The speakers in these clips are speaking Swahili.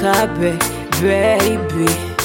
kabe, baby.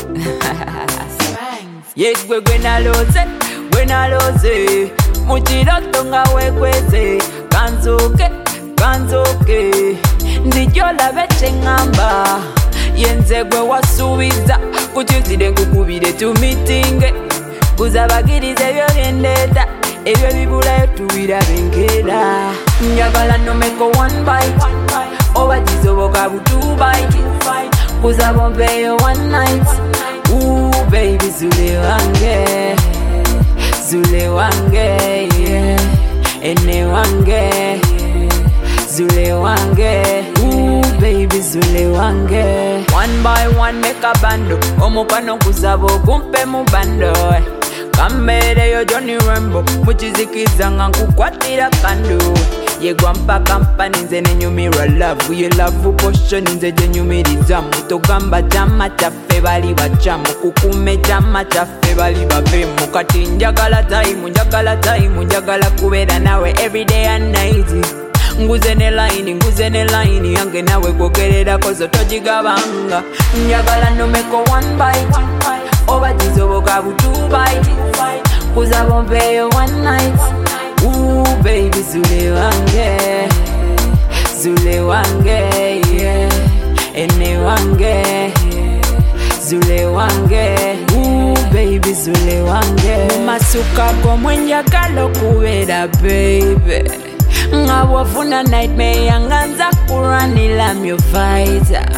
Yegwe gwenaloze, gwenaloze. Muchiroto nga wekweze. Kanzoke, kanzoke. Ndijola beche ngamba. Yenze gwe wasubiza. Kuchizide nkukubire tumitinge. Kuzabagirize byogendeta. Ebyo bibulayo tubirabengera. Njagala nomeko one bite. Oba kizoboka bu 2 bite. Kuzabombeyo one night. Ooh baby zule wange. Zule wange, yeah. Ene wange. Zule wange. Ooh baby zule wange. One by one make a bando. Omupano kuzabo kumpe mu bando. Kamere yo Johnny Rambo. Muchizikiza nga nkukwatira kando. Yegwa mpaka mpani nze nenyumira love. Ye love potion nze jenyumiriza. Mutogamba jama chaffe bali bachamu. Kukume jama chaffe bali bavemu. Kati njagala time, njagala time. Njagala kubera nawe everyday and night. Nguze ne line yange nawe kogerera kozo tojigabanga. Njagala nomeko one bite. Oba jizoboka bu 2 bite. Kuzabombeyo one night. Ooh baby zule wange. Zule wange, yeah. Ene wange. Zule wange. Ooh baby zule wange. Masuka go mwenjagala kubera baby. Ngawafuna nightmare yanganza kuranila myo fighter.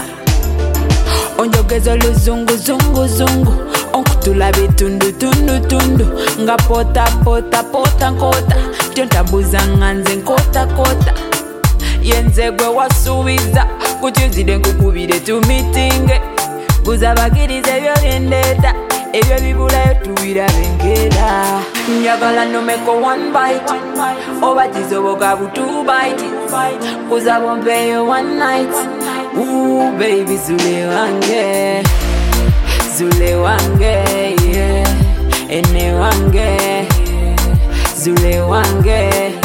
Onjogezo luzungu zungu zungu. Onkutula bitundu tundu tundu. Nga pota pota pota nkota. Tiontabuza nganze nkota kota. Yenze gwe wasubiza. Kuchizide nkukubire tumitinge. Kuzabagirize byogendeta. Ebyo bibulayo tubirabengera. Njagala nomeko one bite. Oba kizoboka bu 2 bite. Kuzabombeyo one night. Ooh baby zule wange. Zule wange, yeah. Ene wange. Zule wange.